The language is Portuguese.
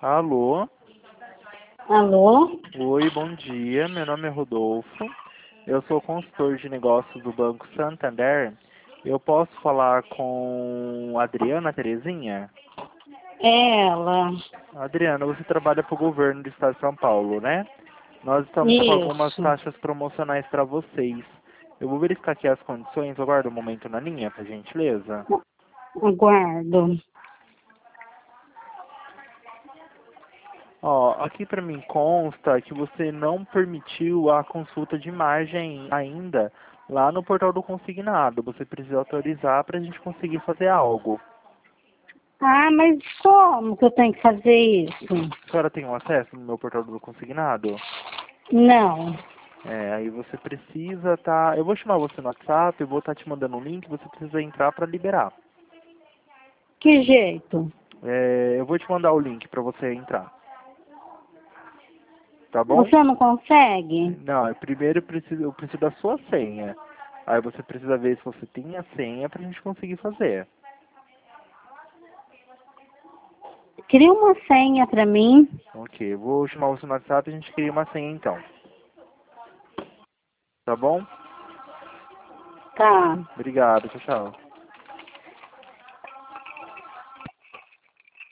Alô? Alô? Oi, bom dia. Meu nome é Rodolfo. Eu sou consultor de negócios do Banco Santander. Eu posso falar com a Adriana Terezinha? Ela. Adriana, você trabalha para o governo do estado de São Paulo, né? Nós estamos com algumas Isso. taxas promocionais para vocês. Eu vou verificar aqui as condições. Aguarda um momento na linha, por gentileza. Aguardo. Ó, aqui para mim consta que você não permitiu a consulta de imagem ainda lá no portal do consignado. Você precisa autorizar para a gente conseguir fazer algo. Ah, mas como que eu tenho que fazer isso? A senhora tem um acesso no meu portal do consignado? Não. Aí você precisa tá. Eu vou chamar você no WhatsApp, eu vou estar te mandando um link, você precisa entrar para liberar. Que jeito? Eu vou te mandar o link para você entrar. Tá bom? Você não consegue? Não, primeiro eu preciso da sua senha. Aí você precisa ver se você tem a senha pra gente conseguir fazer. Cria uma senha pra mim. Ok, eu vou chamar você no WhatsApp e a gente cria uma senha então. Tá bom? Tá. Obrigado, tchau, tchau.